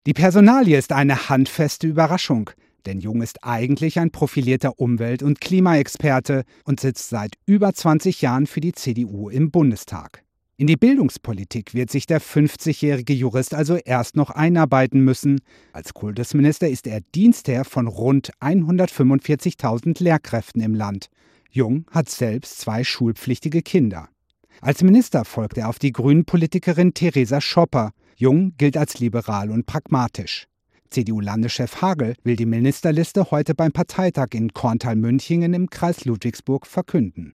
Die Personalie ist eine handfeste Überraschung, denn Jung ist eigentlich ein profilierter Umwelt- und Klimaexperte und sitzt seit über 20 Jahren für die CDU im Bundestag. In die Bildungspolitik wird sich der 50-jährige Jurist also erst noch einarbeiten müssen. Als Kultusminister ist er Dienstherr von rund 145.000 Lehrkräften im Land. Jung hat selbst 2 schulpflichtige Kinder. Als Minister folgt er auf die Grünen-Politikerin Theresa Schopper. Jung gilt als liberal und pragmatisch. CDU-Landeschef Hagel will die Ministerliste heute beim Parteitag in Korntal-Münchingen im Kreis Ludwigsburg verkünden.